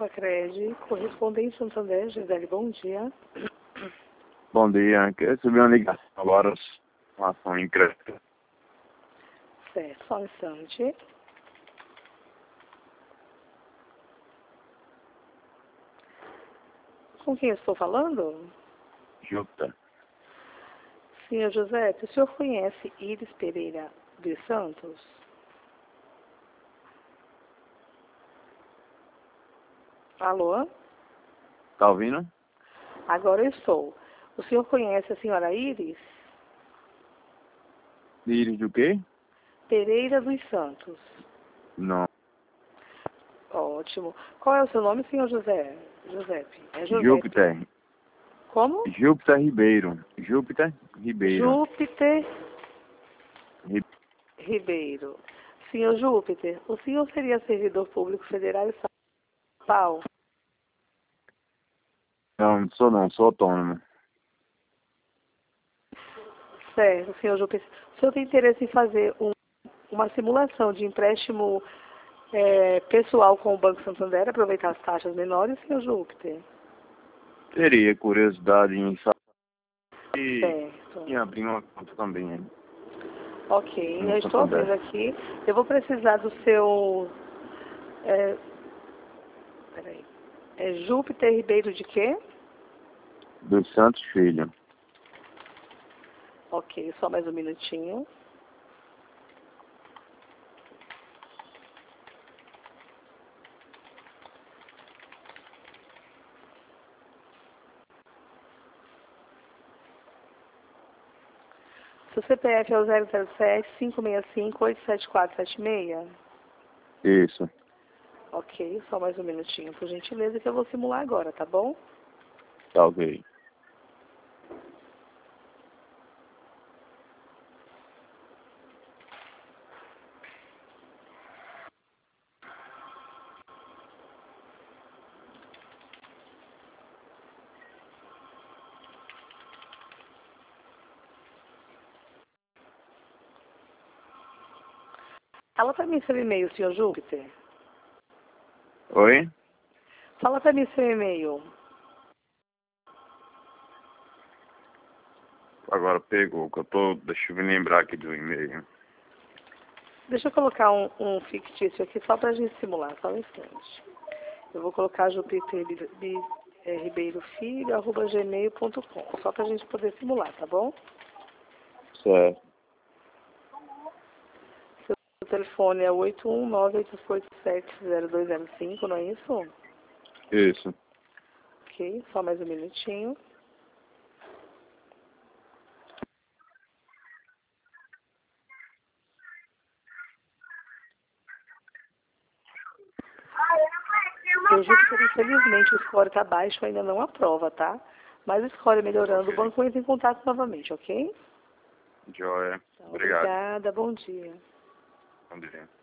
Facred, correspondente Santander, Gisele, bom dia. Bom dia, quero receber uma ligação agora com ação em crédito. Certo, só um instante. Com quem eu estou falando? Júpiter. Senhor José, o senhor conhece Iris Pereira dos Santos? Alô? Tá ouvindo? Agora eu estou. O senhor conhece a senhora Iris? Iris do quê? Pereira dos Santos. Não. Ótimo. Qual é o seu nome, senhor José? Giuseppe. É Giuseppe. Júpiter. Como? Júpiter Ribeiro. Júpiter Ribeiro. Júpiter Ri- Ribeiro. Senhor Júpiter, o senhor seria servidor público federal em São Paulo? Não, sou autônomo. Certo, senhor Júpiter. O senhor tem interesse em fazer uma simulação de empréstimo pessoal com o Banco Santander, aproveitar as taxas menores, senhor Júpiter? Teria curiosidade em saber Certo. e abrir uma conta também, hein? Ok, No eu estou Santander. abrindo aqui. Eu vou precisar do seu... Peraí. É Júpiter Ribeiro de quê? Dos Santos Filho. Ok, só mais um minutinho. Seu CPF é o 007-565-87476? Isso. Ok, só mais um minutinho, por gentileza, que eu vou simular agora, tá bom? Tá ok. Fala pra mim seu e-mail, senhor Júpiter. Oi? Fala pra mim seu e-mail. Agora pegou, que eu tô... Deixa eu me lembrar aqui do e-mail. Deixa eu colocar um fictício aqui só pra gente simular, só um instante. Eu vou colocar jupiterribeirofilho@gmail.com, só pra gente poder simular, tá bom? Certo. Seu telefone é 819-8887-0205, não é isso? Isso. Ok, só mais um minutinho. Seu Júpiter, infelizmente, o score está baixo, ainda não aprova, tá? Mas o score melhorando, Ok. o banco entra em contato novamente, ok? Joia. Tá, Obrigado. obrigada, bom dia. Bom dia.